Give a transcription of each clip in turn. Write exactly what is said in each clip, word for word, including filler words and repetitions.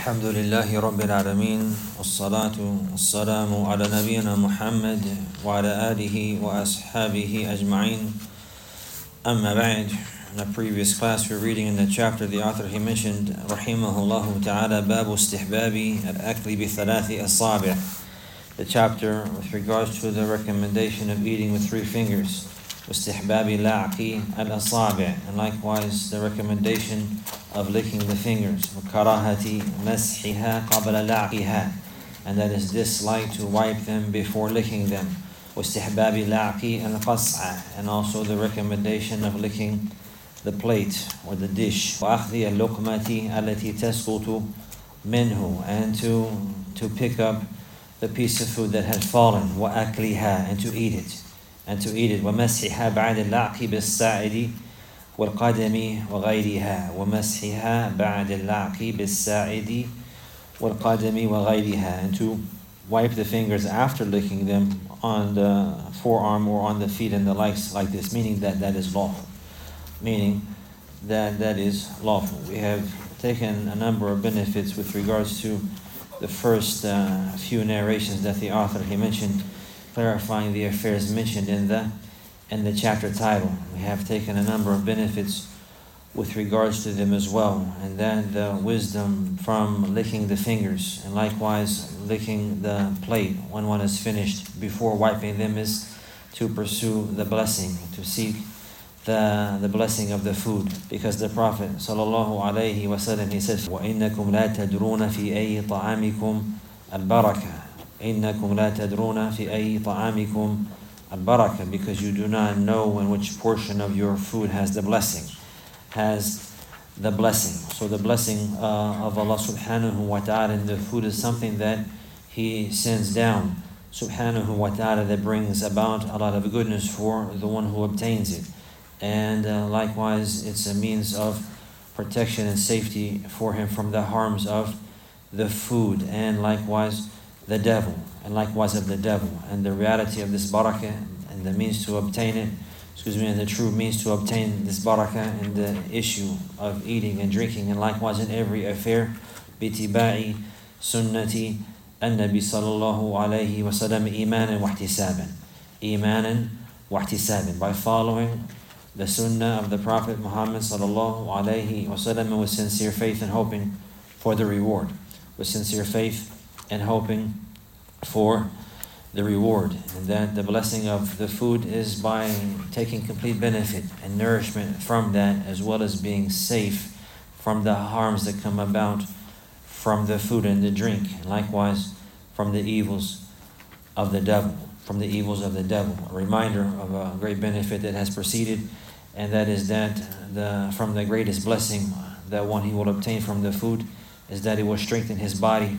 الحمد لله رب العالمين والصلاة والسلام على نبينا محمد وعلى آله وأصحابه أجمعين. أما بعد. In the previous class we were reading in the chapter the author he mentioned rahimahullah ta'ala babu istihbabi al-akli bi thalathi asabi', the chapter with regards to the recommendation of eating with three fingers, istihbabi la'qi al-asabi', and likewise the recommendation of licking the fingers, karahati mashiha qabla la'qiha, and that is dislike to wipe them before licking them, istihbabi la'qi al-qas'a, and also the recommendation of licking the plate or the dish, وَأَخْذِ اللُّقْمَةِ الَّتِي تَسْقُطُ مِنْهُ, and to to pick up the piece of food that has fallen, وَأَكْلِهَا, and to eat it, and to eat it, وَمَسْحِهَا بَعْدَ اللَّعْقِ بِالسَّاعِدِ وَالْقَدَمِ وَغَيْرِهَا, وَمَسْحِهَا بَعْدَ اللَّعْقِ بِالسَّاعِدِ وَالْقَدَمِ وَغَيْرِهَا, and to wipe the fingers after licking them on the forearm or on the feet and the likes like this, meaning that that is lawful. Meaning that that is lawful. We have taken a number of benefits with regards to the first uh, few narrations that the author he mentioned, clarifying the affairs mentioned in the in the chapter title. We have taken a number of benefits with regards to them as well, and then the wisdom from licking the fingers, and likewise licking the plate when one is finished before wiping them is to pursue the blessing, to seek the the blessing of the food, because the Prophet sallallahu alaihi wasallam he says, وَإِنَّكُمْ لَا تَدْرُونَ فِي أَيِّ طَعَامِكُمْ الْبَرَكَةِ إِنَّكُمْ لَا تَدْرُونَ فِي أَيِّ طَعَامِكُمْ الْبَرَكَةِ, because you do not know in which portion of your food has the blessing, has the blessing. So the blessing uh, of Allah subhanahu wa ta'ala in the food is something that He sends down subhanahu wa ta'ala that brings about a lot of goodness for the one who obtains it. And uh, likewise, it's a means of protection and safety for him from the harms of the food, and likewise the devil, and likewise of the devil. And the reality of this barakah and the means to obtain it, excuse me, and the true means to obtain this barakah and the issue of eating and drinking, and likewise in every affair, bitiba'i sunnati an-nabi sallallahu alayhi wa sallam imanan wa ihtisaban, imanan wa ihtisaban, by following the sunnah of the Prophet Muhammad sallallahu alayhi wasallam with sincere faith and hoping for the reward. With sincere faith and hoping for the reward. And that the blessing of the food is by taking complete benefit and nourishment from that, as well as being safe from the harms that come about from the food and the drink. And likewise from the evils of the devil. From the evils of the devil. A reminder of a great benefit that has preceded, and that is that the from the greatest blessing that one he will obtain from the food is that it will strengthen his body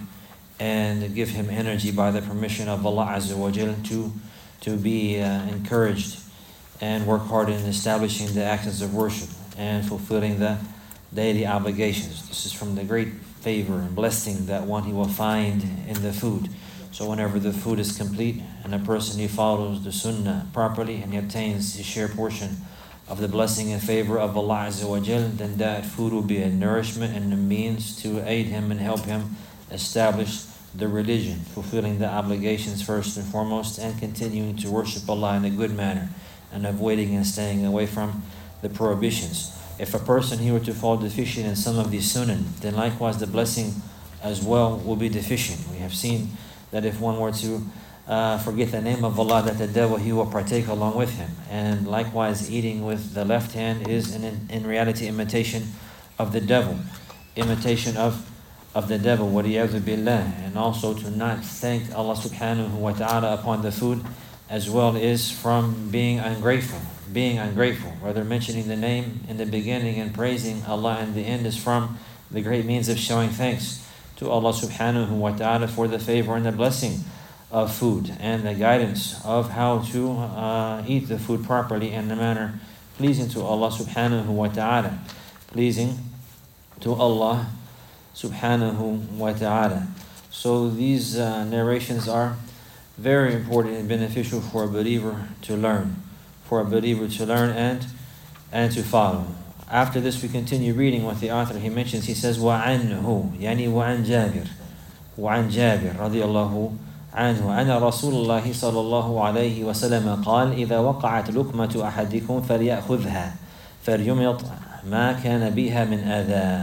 and give him energy by the permission of Allah Azza wa Jal to, to be uh, encouraged and work hard in establishing the actions of worship and fulfilling the daily obligations. This is from the great favor and blessing that one he will find in the food. So whenever the food is complete and a person he follows the sunnah properly and he obtains his share portion of the blessing and favor of Allah Azza wa Jal, then that food will be a nourishment and a means to aid him and help him establish the religion, fulfilling the obligations first and foremost, and continuing to worship Allah in a good manner, and avoiding and staying away from the prohibitions. If a person he were to fall deficient in some of these sunnah, then likewise the blessing as well will be deficient. We have seen that if one were to uh, forget the name of Allah, that the devil he will partake along with him. And likewise eating with the left hand is in, in reality imitation of the devil, imitation of of the devil, waliyadhu billah. And also to not thank Allah subhanahu wa ta'ala upon the food as well is from being ungrateful. Being ungrateful, rather mentioning the name in the beginning and praising Allah in the end, is from the great means of showing thanks to Allah subhanahu wa ta'ala for the favor and the blessing of food and the guidance of how to uh, eat the food properly in a manner pleasing to Allah subhanahu wa ta'ala. Pleasing to Allah subhanahu wa ta'ala. So these uh, narrations are very important and beneficial for a believer to learn. For a believer to learn and and to follow. after this we continue reading what the author he mentions. He says وعنه يعني وعن جابر وعن جابر رضي الله عنه أن رسول الله صلى الله عليه وسلم قال إذا وقعت لقمة أحدكم فليأخذها فليمط ما كان بها من أذى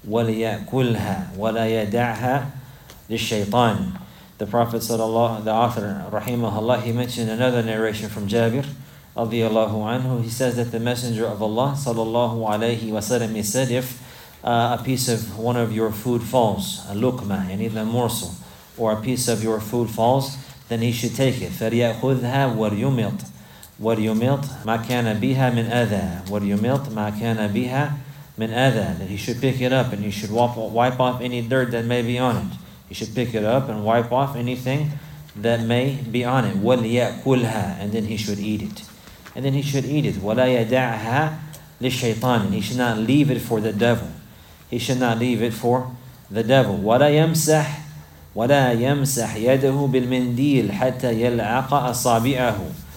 وليأكلها ولا يدعها للشيطان. The Prophet sallallahu, the author rahimahullah, he mentioned another narration from Jabir radiyallahu anhu. He says that the Messenger of Allah sallallahu alayhi wasallam, he said, if uh, a piece of one of your food falls, a luqma, and either a morsel, or a piece of your food falls, then he should take it. فَلْيَأْخُذْهَا وَلْيُمِطْ وَلْيُمِطْ مَا كَانَ بِهَا مِنْ أَذَى وَلْيُمِطْ مَا كَانَ بِهَا مِنْ أَذَى. That he should pick it up and he should wipe, wipe off any dirt that may be on it. He should pick it up and wipe off anything that may be on it. وَلْيَأْكُلْهَا. And then he should eat it. And then he should eat it. وَلَا يَدَعْهَا لِلشَّيْطَانِ. And he should not leave it for the devil. He should not leave it for the devil. وَلَا يَمْسَحْ ولا يمسح يده بالمنديل حتى يلعق أصابعه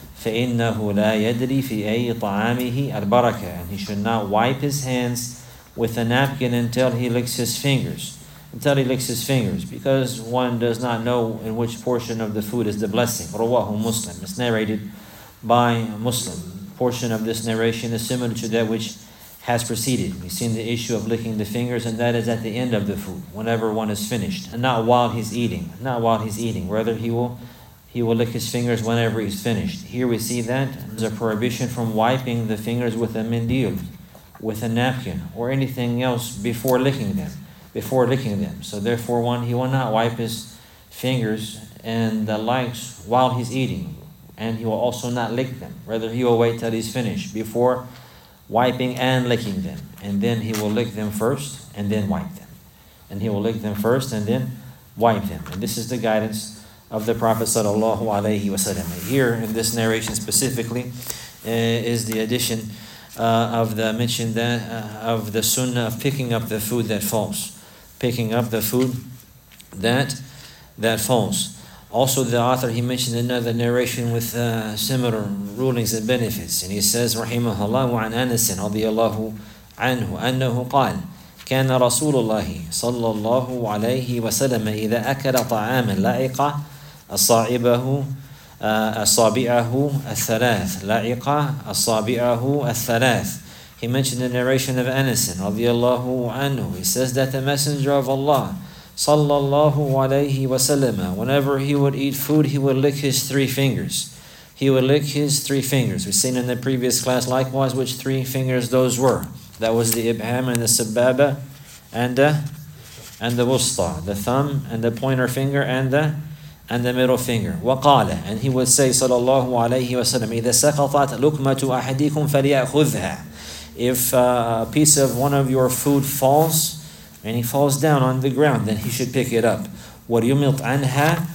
فإنه لا يدري في أي طعامه البركة. And he should not wipe his hands with a napkin until he licks his fingers. Until he licks his fingers, because one does not know in which portion of the food is the blessing. Rawahu Muslim. It's narrated by Muslim. Portion of this narration is similar to that which has preceded. We've seen the issue of licking the fingers, and that is at the end of the food, whenever one is finished, and not while he's eating. Not while he's eating. Rather, he will he will lick his fingers whenever he's finished. Here we see that there's a prohibition from wiping the fingers with a mindil, with a napkin, or anything else before licking them. Before licking them. So therefore, one he will not wipe his fingers and the likes while he's eating, and he will also not lick them. Rather, he will wait till he's finished before wiping and licking them, and then he will lick them first and then wipe them, and he will lick them first and then wipe them. And this is the guidance of the Prophet sallallahu alaihi wasallam. Here in this narration specifically uh, is the addition uh, of the mention that uh, of the sunnah of picking up the food that falls, picking up the food that that falls. Also, the author, he mentioned another narration with uh, similar rulings and benefits. And he says, Rahimahullah, وعن أنس رضي الله عنه أنه قال كان رسول الله صلى الله عليه وسلم إذا أكل طعاما لعق أصابعه أصابعه الثلاث لعق أصابعه الثلاث. He mentioned the narration of Anas رضي الله عنه. He says that the Messenger of Allah sallallahu alayhi wasallam, whenever he would eat food, he would lick his three fingers. He would lick his three fingers. We've seen in the previous class likewise which three fingers those were. That was the ibham and the sababa and the and the wusta, the thumb and the pointer finger and the and the middle finger. وقال, and he would say sallallahu alayhi wasallam, إذا سقطت لقمة أحدكم فليأخذها. If uh, a piece of one of your food falls, and he falls down on the ground, then he should pick it up. وَلْيُمِطْ عَنْهَا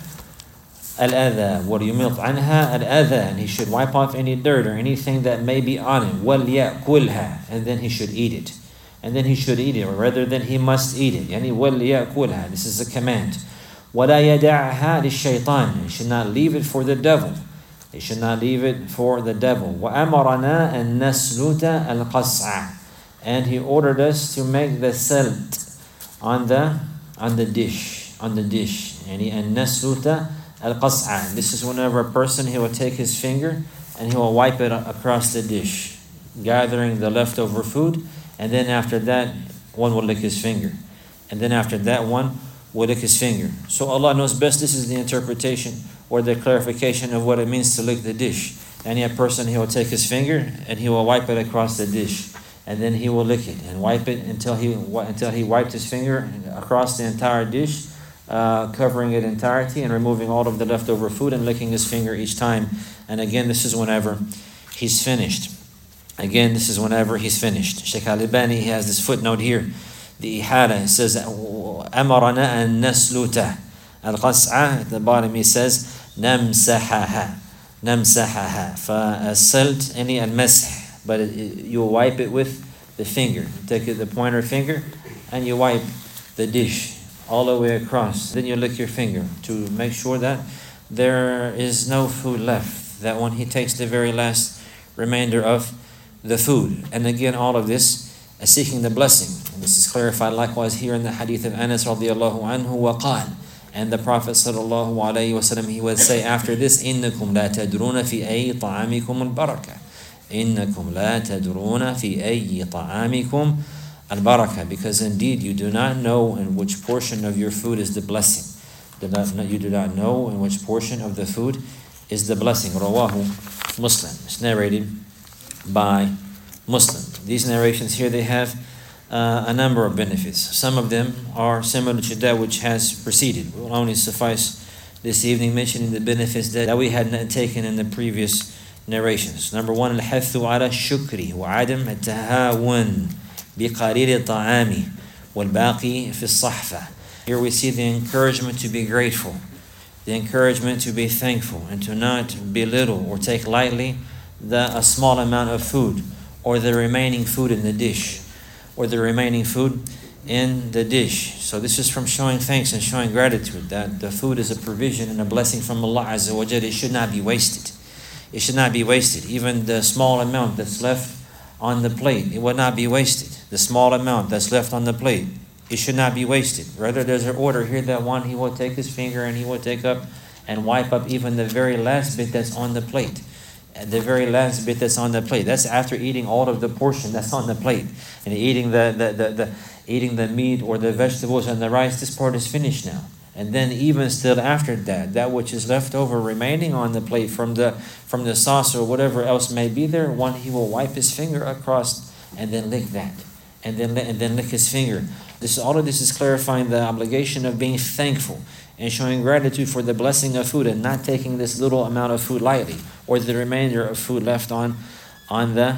الْأَذَى وَلْيُمِطْ عَنْهَا الْأَذَى. And he should wipe off any dirt or anything that may be on it. وَلْيَأْكُلْهَا. And then he should eat it. And then he should eat it, or rather than he must eat it. يعني وَلْيَأْكُلْهَا. This is a command. وَلَا يَدَعْهَا لِلشَّيْطَانِ. He should not leave it for the devil. He should not leave it for the devil. وَأَمَرَنَا أَن نَسْلُتَ الْقَصْعَ. And he ordered us to make the salt on the on the dish, on the dish. Yani an-nasluta al-qas'a. This is whenever a person, he will take his finger and he will wipe it across the dish, gathering the leftover food, and then after that one will lick his finger, and then after that one will lick his finger. So Allah knows best. This is the interpretation or the clarification of what it means to lick the dish. And a person, he will take his finger and he will wipe it across the dish, and then he will lick it and wipe it until he until he wiped his finger across the entire dish, uh, covering it entirety and removing all of the leftover food and licking his finger each time. And again, this is whenever he's finished. Again, this is whenever he's finished. Shaykh Al-Albani, he has this footnote here. The Ihala says, أَمَرَنَا أَن نَسْلُتَ الْقَصْعَ. At the bottom he says, نَمْسَحَهَا نَمْسَحَهَا. فَالسَّلْت any al-masih. But it, it, you wipe it with the finger. You take it, the pointer finger, and you wipe the dish all the way across. Then you lick your finger to make sure that there is no food left. That when he takes the very last remainder of the food. And again, all of this seeking the blessing. And this is clarified likewise here in the hadith of Anas radiallahu anhu, وَقَالَ, and the Prophet sallallahu alayhi wa sallam, he would say after this, إِنَّكُمْ لَا تَدْرُونَ فِي أَيِّ طَعَامِكُمُ الْبَرَكَةِ إِنَّكُمْ لَا تَدْرُونَ فِي أَيِّ طَعَامِكُمْ الْبَرَكَةِ, because indeed you do not know in which portion of your food is the blessing. Do not, you do not know in which portion of the food is the blessing. Rawahu Muslim. It's narrated by Muslim. These narrations here, they have uh, a number of benefits. Some of them are similar to that which has preceded. We will only suffice this evening mentioning the benefits that, that we had taken in the previous narrations. Number one, الحث على الشكر وعدم التهاون بقليل الطعام والباقي في الصحفة. Here we see the encouragement to be grateful, the encouragement to be thankful, and to not belittle or take lightly the a small amount of food, or the remaining food in the dish, or the remaining food in the dish. So this is from showing thanks and showing gratitude that the food is a provision and a blessing from Allah Azza wa Jalla. It should not be wasted. It should not be wasted. Even the small amount that's left on the plate, it would not be wasted. The small amount that's left on the plate, it should not be wasted. Rather, there's an order here that one, he will take his finger and he will take up and wipe up even the very last bit that's on the plate. The very last bit that's on the plate. That's after eating all of the portion that's on the plate. And eating the, the, the, the eating the meat or the vegetables and the rice, this part is finished now. And then even still after that, that which is left over remaining on the plate from the from the sauce or whatever else may be there, one, he will wipe his finger across and then lick that. And then and then lick his finger. This all of this is clarifying the obligation of being thankful and showing gratitude for the blessing of food, and not taking this little amount of food lightly, or the remainder of food left on on the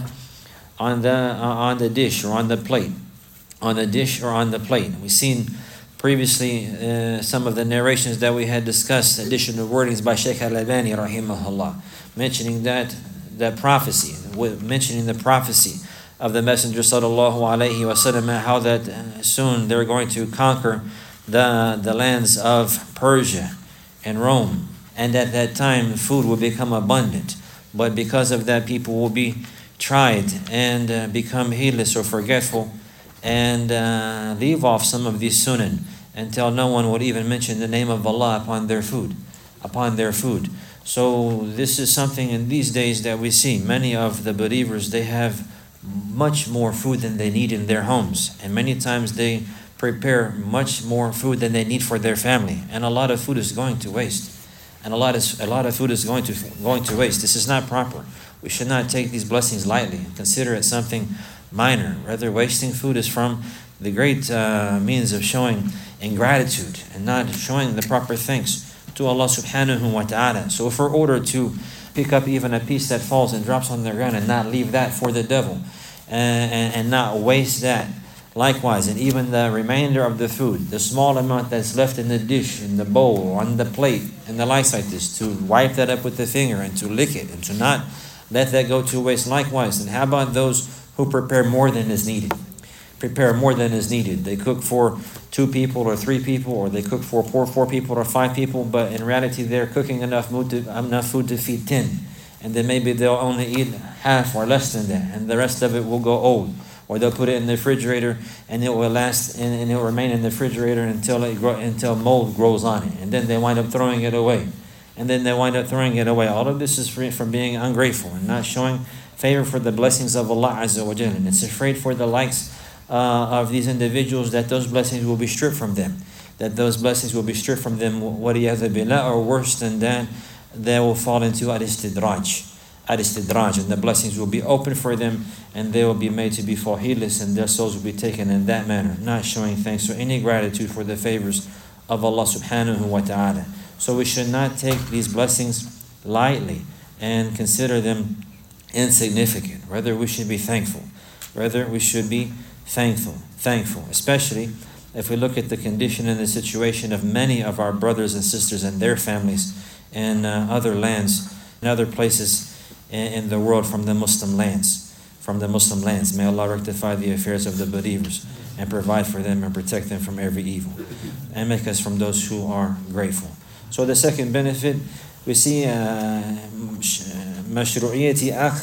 on the uh, on the dish or on the plate, on the dish or on the plate. We've seen previously uh, some of the narrations that we had discussed, additional wordings by Shaykh Al-Albani rahimahullah, mentioning that that prophecy, mentioning the prophecy of the Messenger sallallahu alaihi wasallam, how that uh, soon they're going to conquer the the lands of Persia and Rome, and at that time food will become abundant, but because of that people will be tried and uh, become heedless or forgetful, and uh, leave off some of these sunan until no one would even mention the name of Allah upon their food, upon their food. So this is something in these days that we see. Many of the believers, they have much more food than they need in their homes, and many times they prepare much more food than they need for their family, and a lot of food is going to waste, and a lot is a lot of food is going to going to waste. This is not proper. We should not take these blessings lightly and consider it something minor. Rather, wasting food is from the great uh, means of showing ingratitude and not showing the proper thanks to Allah subhanahu wa ta'ala. So if we're ordered to pick up even a piece that falls and drops on the ground and not leave that for the devil, and, and, and not waste that, likewise, and even the remainder of the food, the small amount that's left in the dish, in the bowl, on the plate, and the likes like this, to wipe that up with the finger and to lick it and to not let that go to waste. Likewise, and how about those who prepare more than is needed? Prepare more than is needed. They cook for two people or three people, or they cook for four, four people or five people, but in reality they're cooking enough food to, enough food to feed ten. And then maybe they'll only eat half or less than that, and the rest of it will go old. Or they'll put it in the refrigerator and it will last and, and it will remain in the refrigerator until it grow, until mold grows on it. And then they wind up throwing it away. And then they wind up throwing it away. All of this is free from being ungrateful and not showing favor for the blessings of Allah Azza wa Jalla. And it's afraid for the likes uh, of these individuals that those blessings will be stripped from them. That those blessings will be stripped from them, وَلِيَذَ بِاللَّهِ, or worse than that, they will fall into al-istidraj. Al-istidraj, and the blessings will be open for them, and they will be made to be fall heedless, and their souls will be taken in that manner, not showing thanks or any gratitude for the favors of Allah subhanahu wa ta'ala. So we should not take these blessings lightly and consider them insignificant. Rather, we should be thankful. Rather, we should be thankful, thankful, especially if we look at the condition and the situation of many of our brothers and sisters and their families in uh, other lands, in other places in the world from the Muslim lands, from the Muslim lands. May Allah rectify the affairs of the believers and provide for them and protect them from every evil, and make us from those who are grateful. So the second benefit, we see مشروعية أخذ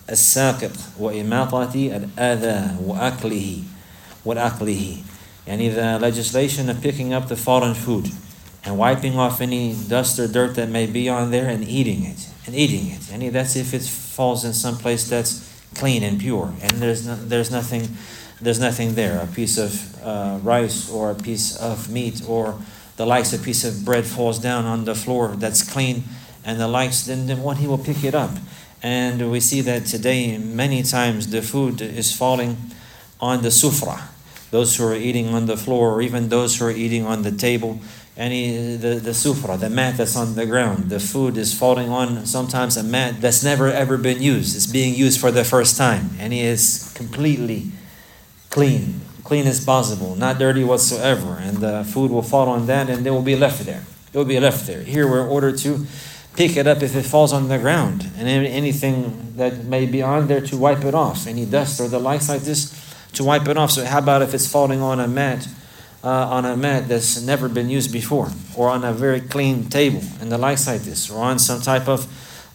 الساقط وإماطة الأذى وأكله وأكله. Yani the legislation of picking up the fallen food and wiping off any dust or dirt that may be on there and eating it. And eating it. And that's if it falls in some place that's clean and pure. And there's no, there's nothing there's nothing there. A piece of uh, rice or a piece of meat or the likes, a piece of bread falls down on the floor that's clean and the likes, then, then one, he will pick it up. And we see that today many times the food is falling on the sufra. Those who are eating on the floor, or even those who are eating on the table, any the, the sufra, the mat that's on the ground, the food is falling on sometimes a mat that's never ever been used. It's being used for the first time, and it is completely clean, clean as possible, not dirty whatsoever. And the food will fall on that, and it will be left there. It will be left there. Here we're ordered to pick it up if it falls on the ground, and anything that may be on there to wipe it off, any dust or the likes like this, to wipe it off. So how about if it's falling on a mat, uh, on a mat that's never been used before, or on a very clean table, and the likes like this, or on some type of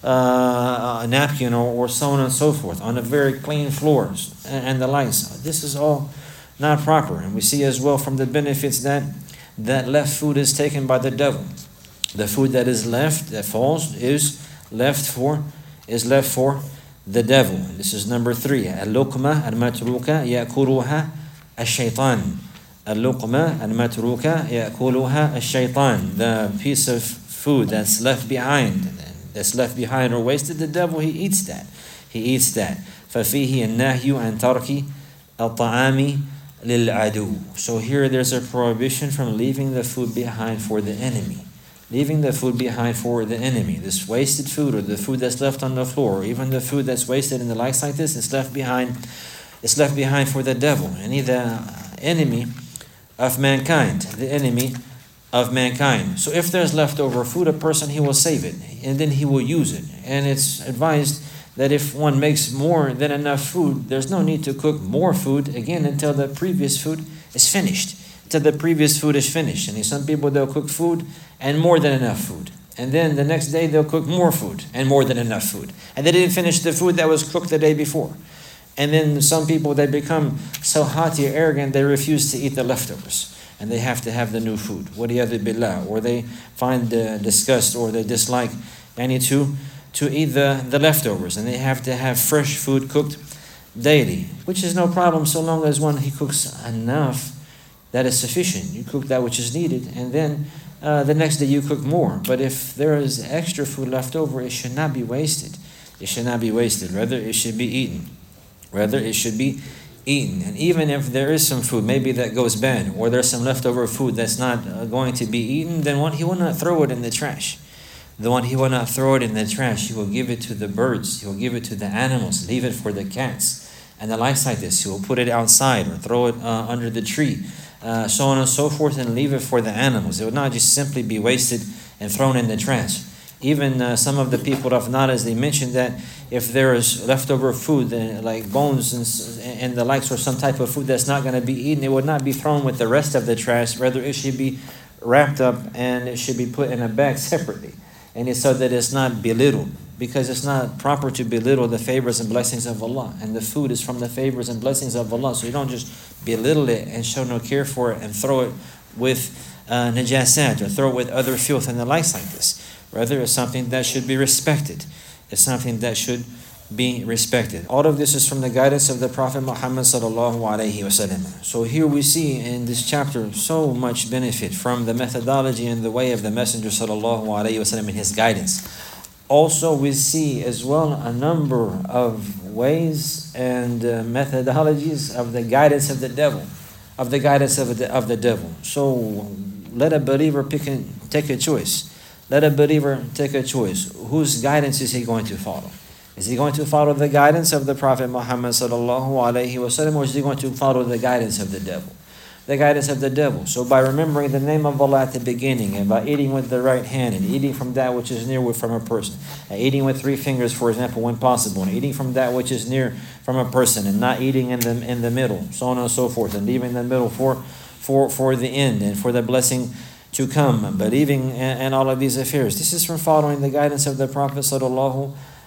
uh, a napkin, or, or so on and so forth, on a very clean floors, and, and the likes. This is all not proper. And we see as well from the benefits that that left food is taken by the devil. The food that is left, that falls, is left for, is left for the devil. This is number three. Al-luqma al-matruka ya'kuluha al-shaytan. Al-luqma al-matruka ya'kuluha al-shaytan. The piece of food that's left behind, that's left behind or wasted, the devil, he eats that. He eats that. فَفِيهِ النَّهْيُ عَنْ تَرْكِ الطَّعَامِ لِلْعَدُوِّ. So here there's a prohibition from leaving the food behind for the enemy. Leaving the food behind for the enemy. This wasted food, or the food that's left on the floor, or even the food that's wasted in the likes like this, it's left behind. It's left behind for the devil, and he's the enemy of mankind. The enemy of mankind. So if there's leftover food, a person, he will save it, and then he will use it. And it's advised that if one makes more than enough food, there's no need to cook more food again until the previous food is finished. Until the previous food is finished. And some people, they'll cook food and more than enough food. And then the next day they'll cook more food and more than enough food. And they didn't finish the food that was cooked the day before. And then some people, they become so haughty or arrogant, they refuse to eat the leftovers. And they have to have the new food. Waliyadu billah. Or they find uh, disgust or they dislike any to, to eat the, the leftovers. And they have to have fresh food cooked daily. Which is no problem so long as one, he cooks enough that is sufficient. You cook that which is needed, and then uh, the next day you cook more. But if there is extra food left over, it should not be wasted. It should not be wasted. Rather, it should be eaten. Rather, it should be eaten. And even if there is some food, maybe that goes bad, or there's some leftover food that's not uh, going to be eaten, then one, he will not throw it in the trash. The one, he will not throw it in the trash. He will give it to the birds. He will give it to the animals. Leave it for the cats. And the likes like this. He will put it outside or throw it uh, under the tree. Uh, so on and so forth, and leave it for the animals. It would not just simply be wasted and thrown in the trash. Even uh, some of the people of Nadas, they mentioned that if there is leftover food, uh, like bones and, and the likes, or some type of food that's not going to be eaten, it would not be thrown with the rest of the trash. Rather, it should be wrapped up and it should be put in a bag separately. And it's so that it's not belittled, because it's not proper to belittle the favors and blessings of Allah. And the food is from the favors and blessings of Allah. So you don't just belittle it and show no care for it and throw it with uh, najasat, or throw it with other filth and the likes like this. Rather, it's something that should be respected. It's something that should be respected. All of this is from the guidance of the Prophet Muhammad sallallahu alaihi wasallam. So here we see in this chapter so much benefit from the methodology and the way of the Messenger sallallahu alaihi wasallam and his guidance. Also, we see as well a number of ways and uh, methodologies of the guidance of the devil, of the guidance of the, of the devil. So let a believer pick and take a choice. Let a believer take a choice. Whose guidance is he going to follow? Is he going to follow the guidance of the Prophet Muhammad sallallahu alaihi wasallam, or is he going to follow the guidance of the devil? The guidance of the devil. So by remembering the name of Allah at the beginning, and by eating with the right hand, and eating from that which is near from a person, and eating with three fingers, for example, when possible, and eating from that which is near from a person, and not eating in the in the middle, so on and so forth, and leaving the middle for for for the end and for the blessing to come, believing and, and all of these affairs. This is from following the guidance of the Prophet sallallahu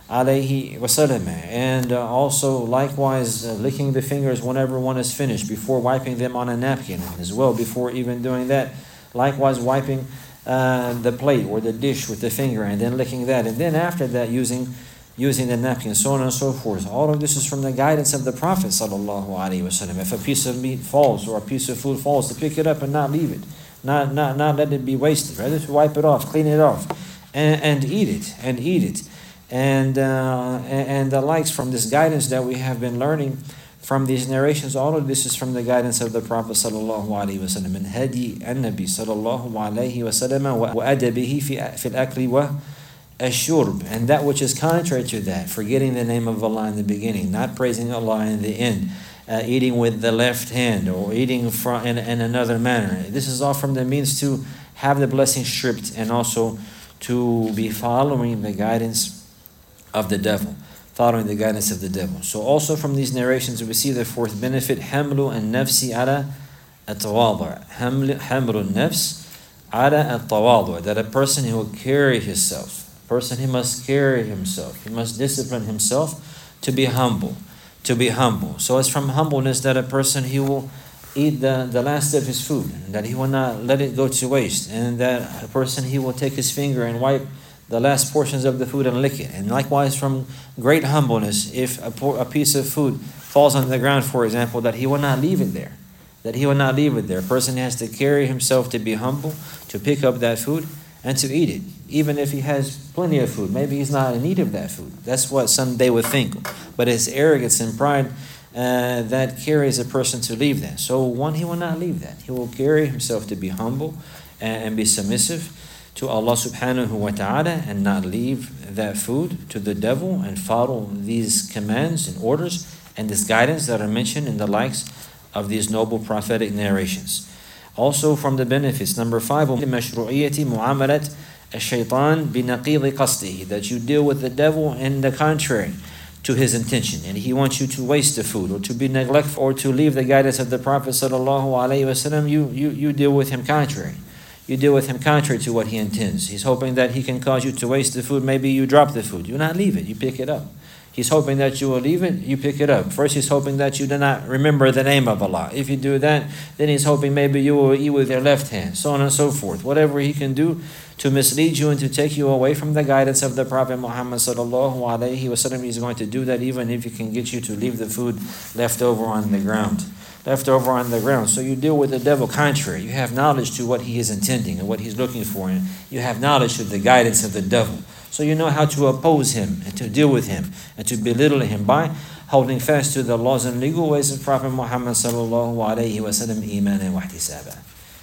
alayhi wasallam. And uh, also likewise uh, licking the fingers whenever one is finished, before wiping them on a napkin as well, before even doing that. Likewise wiping uh, the plate or the dish with the finger and then licking that, and then after that using using the napkin, so on and so forth. All of this is from the guidance of the Prophet sallallahu alaihi wasallam. If a piece of meat falls or a piece of food falls, to pick it up and not leave it, not not not let it be wasted, rather to wipe it off, clean it off, and, and eat it, and eat it, and uh, and, and the likes from this guidance that we have been learning from these narrations. All of this is from the guidance of the Prophet sallallahu alaihi wasallam. And hadi an-nabi sallallahu alaihi wasallam wa adabihi fi fi al-akli wa ashurb, and that which is contrary to that, forgetting the name of Allah in the beginning, not praising Allah in the end, uh, eating with the left hand or eating from in, in another manner. This is all from the means to have the blessing stripped, and also to be following the guidance of the devil, following the guidance of the devil. So also from these narrations we see the fourth benefit, hamlu an-nafsi ala at-tawadu', hamlu an-nafs ala at-tawadu', that a person who will carry himself, person he must carry himself, he must discipline himself to be humble, to be humble. So it's from humbleness that a person he will eat the, the last of his food, and that he will not let it go to waste, and that a person he will take his finger and wipe the last portions of the food and lick it. And likewise from great humbleness, if a, por- a piece of food falls on the ground, for example, that he will not leave it there, that he will not leave it there. A person has to carry himself to be humble, to pick up that food and to eat it, even if he has plenty of food. Maybe he's not in need of that food. That's what some they would think. But it's arrogance and pride uh, that carries a person to leave that. So one, he will not leave that. He will carry himself to be humble and, and be submissive to Allah subhanahu wa ta'ala, and not leave that food to the devil, and follow these commands and orders and this guidance that are mentioned in the likes of these noble prophetic narrations. Also from the benefits, number five, مشروعية معاملة الشيطان بنقيض قصده, that you deal with the devil in the contrary to his intention, and he wants you to waste the food, or to be neglectful, or to leave the guidance of the Prophet sallallahu alaihi wasallam. You you you deal with him contrary. You deal with him contrary to what he intends. He's hoping that he can cause you to waste the food. Maybe you drop the food. You not leave it. You pick it up. He's hoping that you will leave it. You pick it up. First, he's hoping that you do not remember the name of Allah. If you do that, then he's hoping maybe you will eat with your left hand, so on and so forth. Whatever he can do to mislead you and to take you away from the guidance of the Prophet Muhammad sallallahu alaihi wasallam, he's going to do that, even if he can get you to leave the food left over on the ground. Left over on the ground. So you deal with the devil contrary. You have knowledge to what he is intending and what he's looking for, and you have knowledge of the guidance of the devil. So you know how to oppose him and to deal with him and to belittle him by holding fast to the laws and legal ways of Prophet Muhammad sallallahu alaihi wasallam, imanan wa ihtisaba.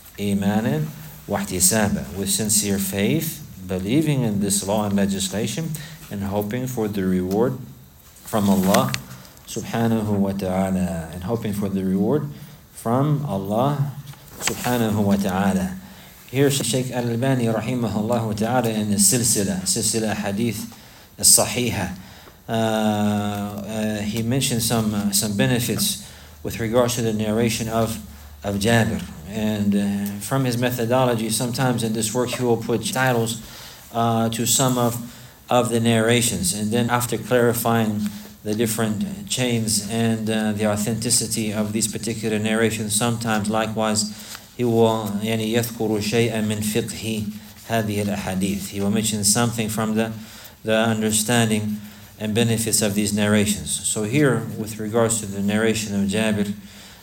Imanan wa ihtisaba, with sincere faith, believing in this law and legislation, and hoping for the reward from Allah subhanahu wa ta'ala, and hoping for the reward from Allah subhanahu wa ta'ala. Here Shaykh Al-Albani rahimahullah ta'ala in the silsila, silsila hadith as-sahiha, uh, uh, he mentioned some uh, some benefits with regards to the narration of, of Jabir. And uh, from his methodology, sometimes in this work he will put titles uh, to some of, of the narrations, and then after clarifying the different chains and uh, the authenticity of these particular narrations, sometimes likewise he will يعني يذكر شيئا من فقه هذه الأحاديث. He will mention something from the the understanding and benefits of these narrations. So here, with regards to the narration of Jabir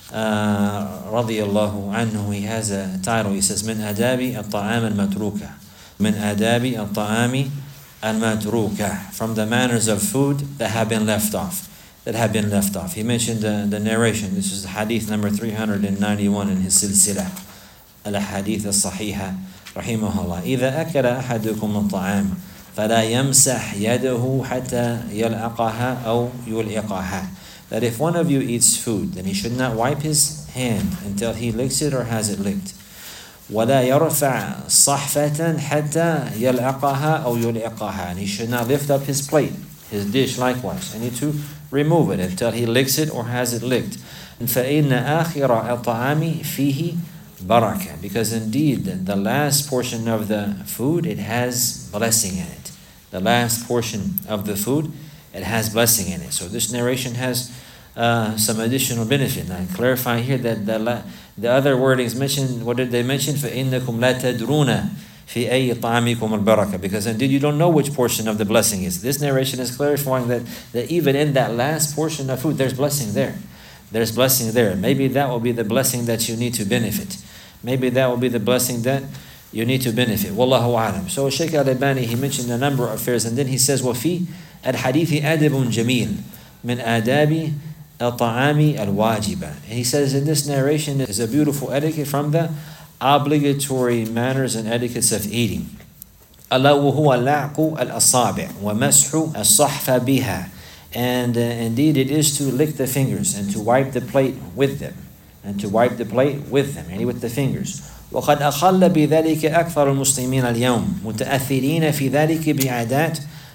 uh, radiyallahu anhu, he has a title. He says, من آداب الطعام المتروكة, من آداب الطعام المتروكة, from the manners of food that have been left off. That have been left off. He mentioned the, the narration. This is the hadith number three hundred ninety-one in his silsila, al-hadith al-sahiha, rahimahullah. إذا أكل أحدكم الطعام فلا يمسح يده حتى يلعقها أو يلعقها. That if one of you eats food, then he should not wipe his hand until he licks it or has it licked. ولا يرفع صحفة حتى يلعقها أو يلعقها. And he should not lift up his plate, his dish likewise. And he to remove it until he licks it or has it licked. فإن آخر الطعام فيه بركة. Because indeed the last portion of the food, it has blessing in it. the last portion of the food, it has blessing in it. So this narration has uh, some additional benefit. Now, I clarify here that the, la- the other wordings mentioned, what did they mention? فَإِنَّكُمْ لَا تَدْرُونَ فِي أَيِّ طَعَمِكُمُ الْبَرَكَةِ. Because indeed you don't know which portion of the blessing is. This narration is clarifying that, that even in that last portion of food, there's blessing there. There's blessing there. Maybe that will be the blessing that you need to benefit. Maybe that will be the blessing that you need to benefit. Wallahu a'lam. So Shaykh Al-Albani, he mentioned a number of affairs, and then he says, وَفِي الْحَدِيثِ أَدَبٌ جَمِيلٌ مِنْ آدَابِ الطَّعَامِ الْوَاجِبَةِ. And he says in this narration is a beautiful etiquette from the obligatory manners and etiquettes of eating. أَلَا وَهُوَ لَعْقُ الْأَصَابِعِ وَمَسْحُ الصَّحْفَ بِهَا. And uh, indeed it is to lick the fingers and to wipe the plate with them. And to wipe the plate with them, and with the fingers. وقد أخل بذلك أكثر المسلمين اليوم متأثرين في ذلك بعادات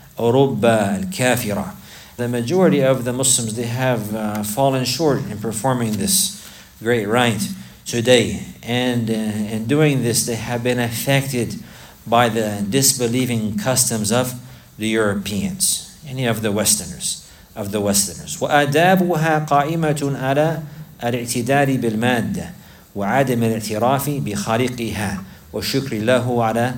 أوروبا الكافرة. The majority of the Muslims, they have uh, fallen short in performing this great rite today. And uh, in doing this, they have been affected by the disbelieving customs of the Europeans, any of the Westerners, of the Westerners. وآدابها قائمة على الاعتدال بالمادة وعدم الاعتراف بخالقها وشكر له على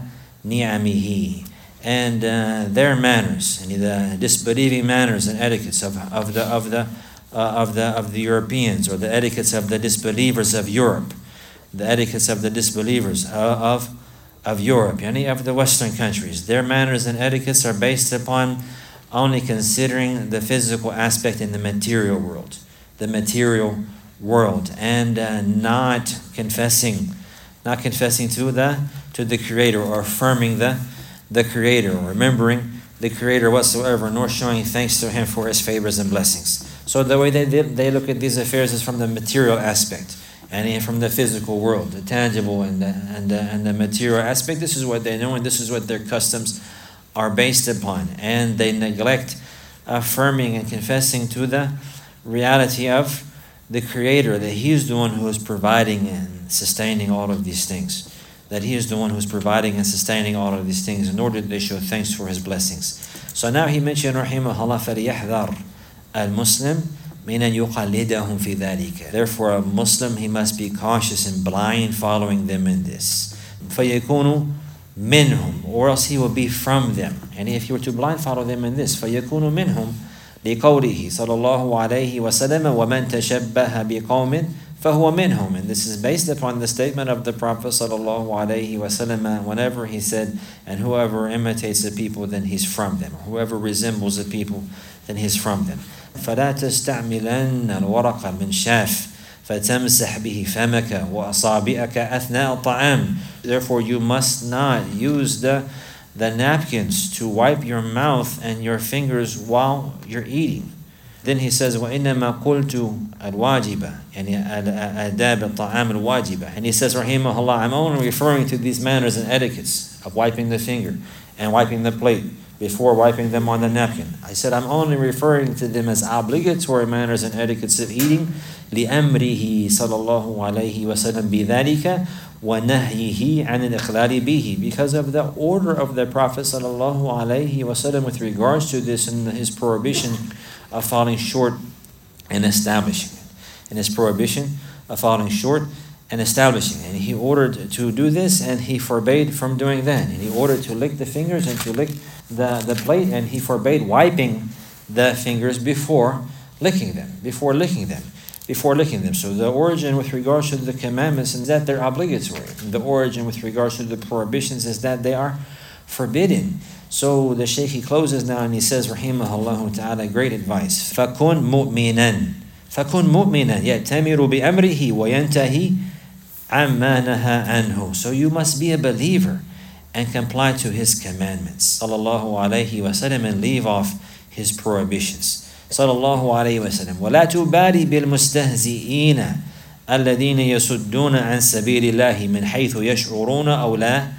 نعمه. And uh, their manners, and the disbelieving manners and etiquettes of, of the of the uh, of the of the Europeans, or the etiquettes of the disbelievers of Europe, the etiquettes of the disbelievers of of Europe, any of the Western countries. Their manners and etiquettes are based upon only considering the physical aspect in the material world, the material world, and uh, not confessing, not confessing to the to the Creator, or affirming the the Creator, or remembering the Creator whatsoever, nor showing thanks to Him for His favors and blessings. So the way they they look at these affairs is from the material aspect, and from the physical world, the tangible and the, and the, and the material aspect. This is what they know, and this is what their customs are based upon, and they neglect affirming and confessing to the reality of the Creator, that He is the one who is providing and sustaining all of these things. That He is the one who is providing and sustaining all of these things, in order that they show thanks for His blessings. So now he mentioned, rahimahullah, فَلْيَحْذَرْ الْمُسْلِمْ مِنْ أَنْ يُقَلِّدَهُمْ فِي ذَلِكَ. Therefore, a Muslim, he must be cautious and blind following them in this. فَيَكُونُ مِنْهُمْ, or else he will be from them. And if you were to blind follow them in this, فَيَكُونُ مِنْهُمْ لِقَوْلِهِ صلى الله عليه وسلم وَمَنْ تَشَبَّهَ بِقَوْمٍ فَهُوَ مِنْهُمْ. And this is based upon the statement of the Prophet sallallahu alaihi wasallam, whenever he said, and whoever imitates the people, then he's from them. Whoever resembles the people, then he's from them. فَلَا تَسْتَعْمِلَنَّ الْوَرَقَ الْمِنْشَافِ فَتَمْسَحْ بِهِ فَمَكَ وَأَصَابِعَكَ أَثْنَاءَ الطَّعَامِ. Therefore you must not use the the napkins to wipe your mouth and your fingers while you're eating. Then he says, وَإِنَّمَا قُلْتُ الْوَاجِبَةِ يعني آداب الطعام الواجبة. And he says, rahimahullah, I'm only referring to these manners and etiquettes of wiping the finger and wiping the plate before wiping them on the napkin. I said, I'm only referring to them as obligatory manners and etiquettes of eating. لِأَمْرِهِ صَلَى اللَّهُ عَلَيْهِ وَسَلَّمْ بِذَلِكَ وَنَهْيِهِ عَنِ الْإِخْلَالِ بِهِ. Because of the order of the Prophet sallallahu alaihi wasallam with regards to this, and his prohibition of falling short and establishing it. And his prohibition of falling short and establishing it. And he ordered to do this, and he forbade from doing that. And he ordered to lick the fingers and to lick the, the plate, and he forbade wiping the fingers before licking them, before licking them. Before licking them. So the origin with regards to the commandments is that they're obligatory. The origin with regards to the prohibitions is that they are forbidden. So the Shaykh, he closes now and he says, rahimahullah ta'ala, great advice. فَكُنْ مُؤْمِنًا فَكُنْ مُؤْمِنًا يَأْتَمِرُ بِأَمْرِهِ وَيَنْتَهِي عَمَّا نَهَى عَنْهُ. So you must be a believer and comply to his commandments, sallallahu alayhi wa sallam, and leave off his prohibitions. صلى الله عليه وسلم ولا تبالي بالمستهزئين الذين يصدون عن سبيل الله من حيث يشعرون أو لا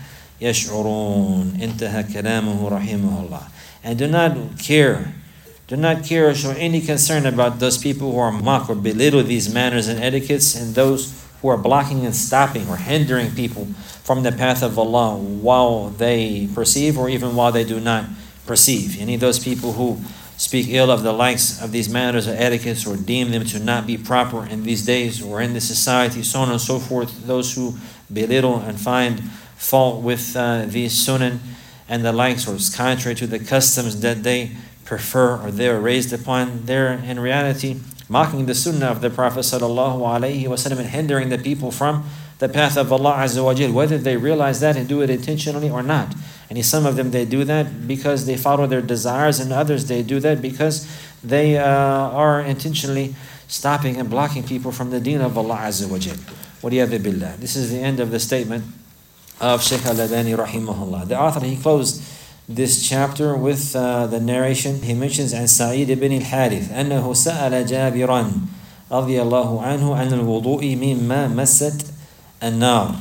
يشعرون. انتهى كلامه رحمه الله. And do not care, do not care or show any concern about those people who are mock or belittle these manners and etiquettes, and those who are blocking and stopping or hindering people from the path of Allah while they perceive or even while they do not perceive. Any of those people who speak ill of the likes of these manners or etiquettes or deem them to not be proper in these days or in this society, so on and so forth, those who belittle and find fault with uh, these sunan and the likes, or is contrary to the customs that they prefer or they are raised upon, they're in reality mocking the sunnah of the Prophet sallallahu alaihi wasallam and hindering the people from the path of Allah Azza wa Jal, whether they realize that and do it intentionally or not. And some of them, they do that because they follow their desires, and others, they do that because they uh, are intentionally stopping and blocking people from the deen of Allah Azza wa Jal. Waliyadu billah. This is the end of the statement of Shaykh Al-Albani rahimahullah. The author, he closed this chapter with uh, the narration. He mentions عن سعيد بن الحارث أنه سأل جابرا رضي الله عنه عن الوضوء مما مست النار.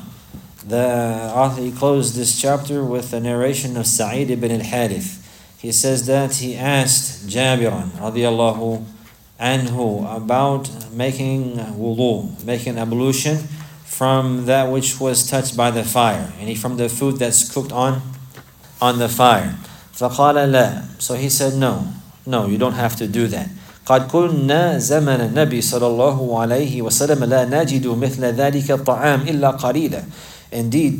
The author, he closed this chapter with the narration of Sa'id ibn al-Harith. He says that he asked Jabiran radiyallahu anhu about making wudu, making ablution from that which was touched by the fire, and from the food that's cooked on on the fire. فَقَالَ لَا. So he said, no, no, you don't have to do that. قد كنا زمن النبي صلى الله عليه وسلم لا نجد مثل ذلك الطعام إلا قليلا. Indeed,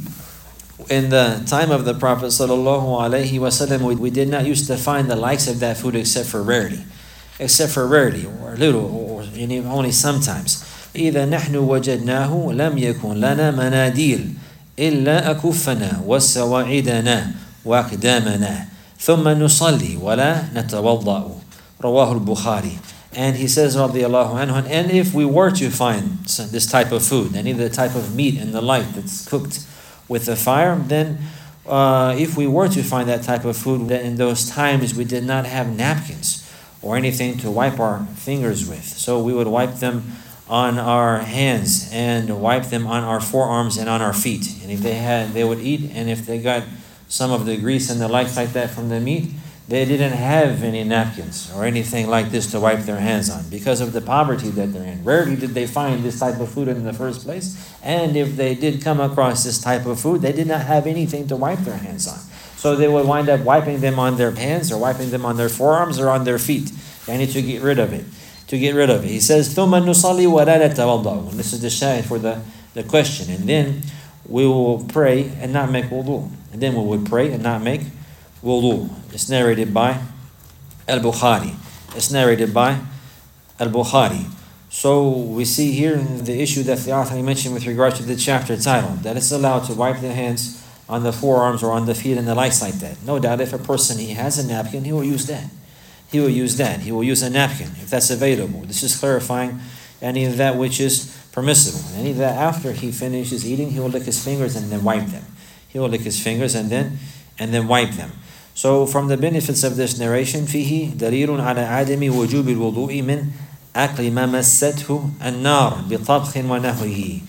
in the time of the Prophet sallallahu alaihi wasallam, we, we did not used to find the likes of that food except for rarity, except for rarity or little, or, or only sometimes. إذا نحن وجدناه لم يكن لنا مناديل إلا أكفنا وسواعدنا وأقدامنا ثم نصلي ولا نتوضأ. رواه البخاري. And he says, radiallahu anhu, and if we were to find this type of food, any of the type of meat and the like that's cooked with the fire, then uh, if we were to find that type of food, then in those times we did not have napkins or anything to wipe our fingers with. So we would wipe them on our hands and wipe them on our forearms and on our feet. And if they had, they would eat, and if they got some of the grease and the likes like that from the meat, they didn't have any napkins or anything like this to wipe their hands on because of the poverty that they're in. Rarely did they find this type of food in the first place. And if they did come across this type of food, they did not have anything to wipe their hands on. So they would wind up wiping them on their hands or wiping them on their forearms or on their feet. They need to get rid of it. To get rid of it. He says, ثُمَّ نُصَلِّي وَلَا نَتَوَضَّأُ. This is the shahid for the, the question. And then we will pray and not make wudu. And then we would pray and not make wudu. It's narrated by Al-Bukhari. It's narrated by Al-Bukhari. So we see here the issue that the author mentioned with regards to the chapter title, that it's allowed to wipe the hands on the forearms or on the feet and the likes like that. No doubt if a person, he has a napkin, he will use that. He will use that. He will use a napkin if that's available. This is clarifying any of that which is permissible. Any of that after he finishes eating, he will lick his fingers and then wipe them. He will lick his fingers and then and then wipe them. So from the benefits of this narration, فيه دليل على عدم وجوب الوضوء من أكل ما مسته النار بطبخ ونحوه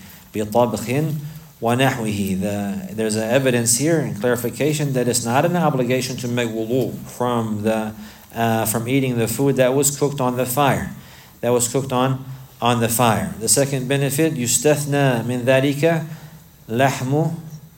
بطبخ ونحوه. The, there's an evidence here and clarification that it's not an obligation to make wudu from the uh, from eating the food that was cooked on the fire, that was cooked on on the fire. The second benefit, يستثنى من ذلك لحم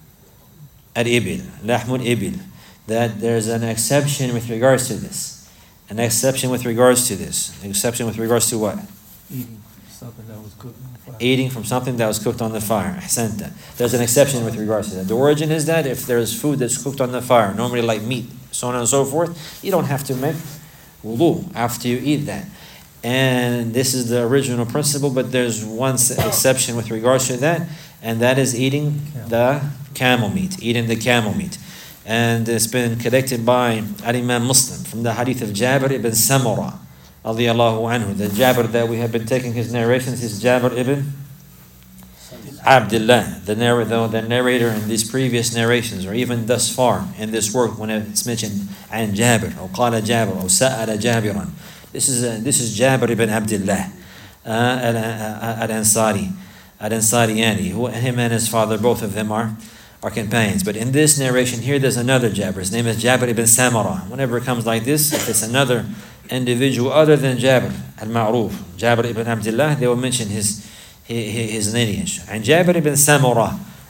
الإبل, لحم الإبل. That there's an exception with regards to this. An exception with regards to this. An exception with regards to what? Eating something that was cooked on the fire. Eating from something that was cooked on the fire. Ahsanta. There's an exception with regards to that. The origin is that if there's food that's cooked on the fire, normally like meat, so on and so forth, you don't have to make wudu after you eat that. And this is the original principle, but there's one exception with regards to that, and that is eating the camel meat. Eating the camel meat. And it's been collected by Al-Imam Muslim from the hadith of Jabir ibn Samura radiyallahu anhu. The Jabir that we have been taking his narrations is Jabir ibn Abdullah, the narrator, the narrator in these previous narrations, or even thus far in this work when it's mentioned and Jabir, or qala Jabir, or sa'ala Jabiran. This is a, this is Jabir ibn Abdullah uh, al-Ansari, al-Ansariyani. Who him and his father, both of them are are companions. But in this narration here, there's another Jabir. His name is Jabir ibn Samura. Whenever it comes like this, if it's another individual other than Jabir al-Ma'ruf, Jabir ibn Abdullah, they will mention his his lineage. And Jabir ibn Samura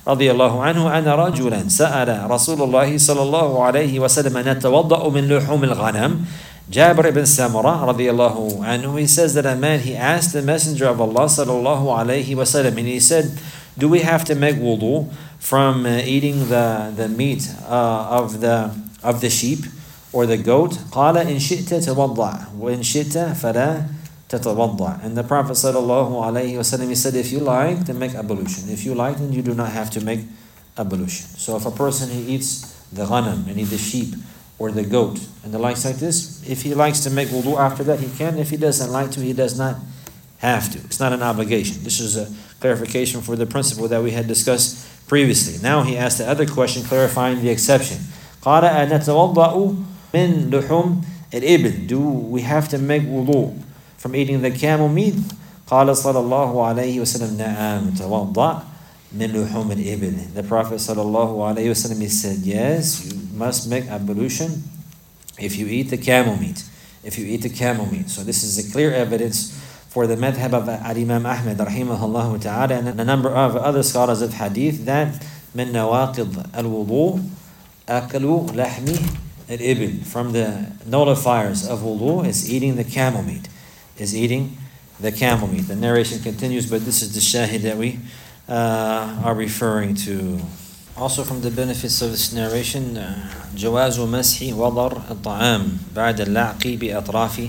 رضي الله عنه أن رجلا سأل رسول الله صلى الله عليه وسلم أن نتوضأ من لحوم الغنم. Jabir ibn Samurah radiallahu anhu, he says that a man, he asked the Messenger of Allah sallallahu alayhi wasallam, and he said, do we have to make wudu from uh, eating the, the meat uh, of the of the sheep or the goat? قال إن شئت توضأ وإن شئت فلا تتوضأ. And the Prophet sallallahu alayhi wasallam, he said, if you like, then make ablution. If you like, then you do not have to make ablution. So if a person, he eats the ghanam and eats the sheep or the goat and the likes like this, if he likes to make wudu after that, he can. If he doesn't like to, he does not have to. It's not an obligation. This is a clarification for the principle that we had discussed previously. Now he asked the other question, clarifying the exception. قال أنتوضأ من لحوم الإبل. Do we have to make wudu from eating the camel meat? قال صلى الله عليه وسلم نعم توضأ من لحوم الإبل. The Prophet صلى الله عليه وسلم, he said, yes, you must make ablution if you eat the camel meat. If you eat the camel meat. So this is a clear evidence for the madhab of Imam Ahmad rahimahullah ta'ala and a number of other scholars of hadith that من نواقض الوضوء أكل لحم الإبل. From the nullifiers of wudu is eating the camel meat. Is eating the camel meat. The narration continues, but this is the shahid that we uh, are referring to. Also from the benefits of this narration, جواز مسح وضر الطعام بعد اللعق بأطراف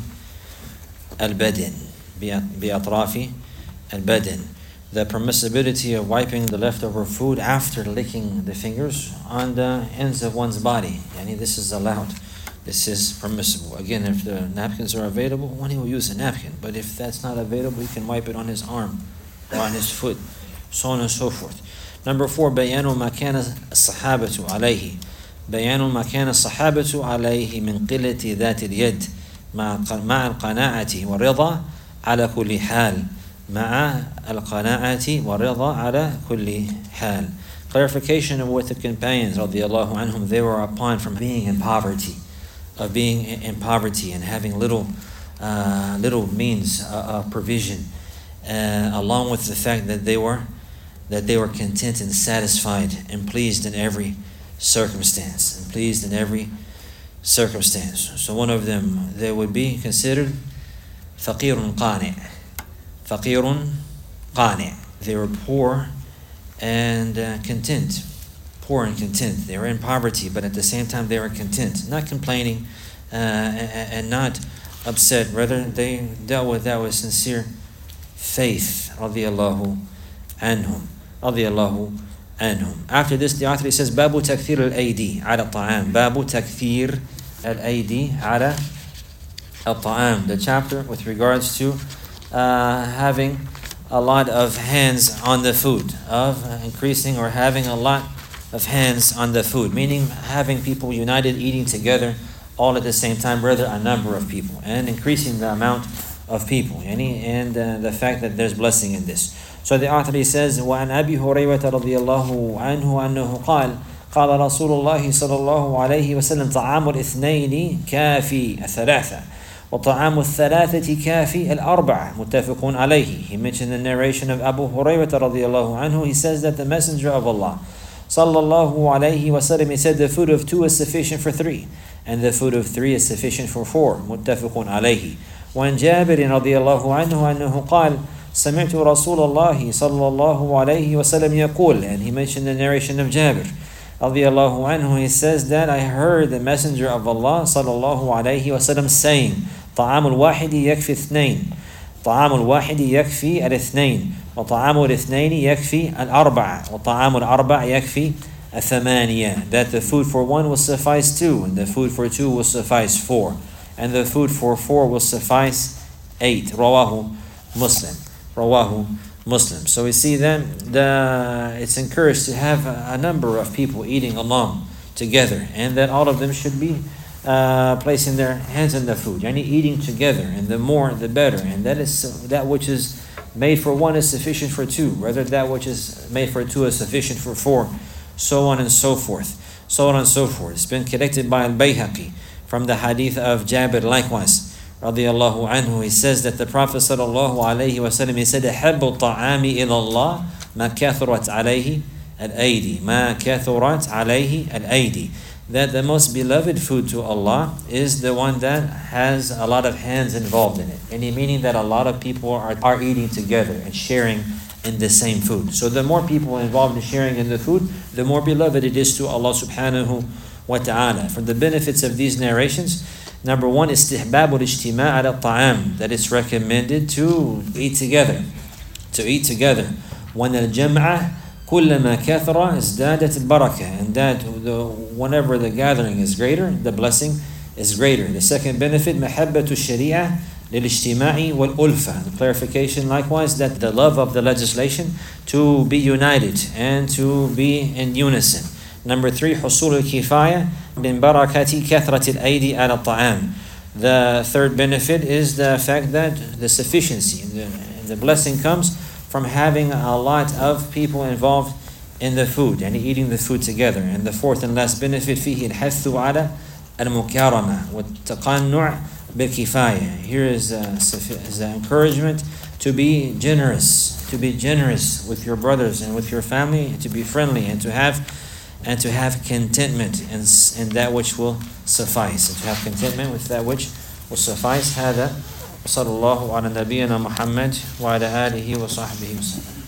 البدن. بأطراف البدن. The permissibility of wiping the leftover food after licking the fingers on the ends of one's body. Yani this is allowed. This is permissible. Again, if the napkins are available, one he will use a napkin. But if that's not available, he can wipe it on his arm or on his foot, so on and so forth. Number four, بيان ما كان الصحابة عليه. بيان ما كان الصحابة عليه من قلة ذات اليد مع مع القناعة والرضا على كل حال. مع القناعة والرضا على كل حال. Clarification of what the companions radiallahu anhum, they were upon from being in poverty, of being in poverty and having little uh, little means of provision, uh, along with the fact that they were that they were content and satisfied and pleased in every circumstance, and pleased in every circumstance. So one of them, they would be considered faqirun qani'. Faqirun qani'. They were poor and uh, content. Poor and content. They were in poverty, but at the same time they were content. Not complaining uh, and, and not upset. Rather, they dealt with that with sincere faith. Radiallahu anhum. Radiallahu anhum. After this, the author says, Babu takthir al-aydi ala ta'am. Babu takthir al-aydi ala al-ta'am. The chapter with regards to uh, having a lot of hands on the food, of increasing or having a lot of hands on the food, meaning having people united, eating together, all at the same time, rather a number of people, and increasing the amount of people, and uh, the fact that there's blessing in this. So the author says, وعن أبي هريرة رضي الله عنه أنه قال قال رسول الله صلى الله عليه وسلم طعام الاثنين كافي الثلاثة وطعام الثلاثة كافي الأربعة متفق عليه. He mentioned the narration of Abu Hurairah رضي الله عنه. He says that the Messenger of Allah صلى الله عليه وسلم, he said the food of two is sufficient for three, and the food of three is sufficient for four. متفق عليه. وعن جابر رضي الله عنه أنه قال سمعت رسول الله صلى الله عليه وسلم يقول, and he mentioned the narration of Jabir رضي الله عنه. He says that I heard the Messenger of Allah صلى الله عليه وسلم saying, طعام الواحد يكفي اثنين طعام الواحد يكفي الاثنين وطعام الاثنين يكفي الأربعة وطعام الأربع يكفي الثمانية. That the food for one will suffice two, and the food for two will suffice four, and the food for four will suffice eight. رواه Muslim. Rawahu Muslim. So we see then the it's encouraged to have a, a number of people eating along together, and that all of them should be uh, placing their hands on the food, yani eating together, and the more the better. And that is that which is made for one is sufficient for two, rather that which is made for two is sufficient for four, so on and so forth, so on and so forth. It's been collected by Al-Bayhaqi from the hadith of Jabir likewise. Radiallahu anhu, he says that the Prophet sallallahu alayhi wa sallam, he said, أحب الطعام إلى الله ما كثرت عليه al-aydi. Ma kathurat alayhi al-aydi. That the most beloved food to Allah is the one that has a lot of hands involved in it. Any meaning that a lot of people are, are eating together and sharing in the same food. So the more people involved in sharing in the food, the more beloved it is to Allah subhanahu wa ta'ala. From the benefits of these narrations, number one, istihbab al-ijtima' ala ta'am, that it's recommended to eat together. To eat together. When al-jam'ah كلما كثر ازدادت البركة, and that the, whenever the gathering is greater, the blessing is greater. The second benefit, محبة الشريعة للاجتماع والألفة. The clarification likewise that the love of the legislation to be united and to be in unison. Number three, حصول الكفاية من بركة كثرة الأيدي على الطعام. The third benefit is the fact that the sufficiency, the, the blessing comes from having a lot of people involved in the food and eating the food together. And the fourth and last benefit, فيه الحث على المكارمة والتقنع بالكفاية. Here is the encouragement to be generous, to be generous with your brothers and with your family, to be friendly and to have and to have contentment in, in that which will suffice, and to have contentment with that which will suffice. هذا وصلى الله على نبينا محمد وعلى آله وصحبه وسلم.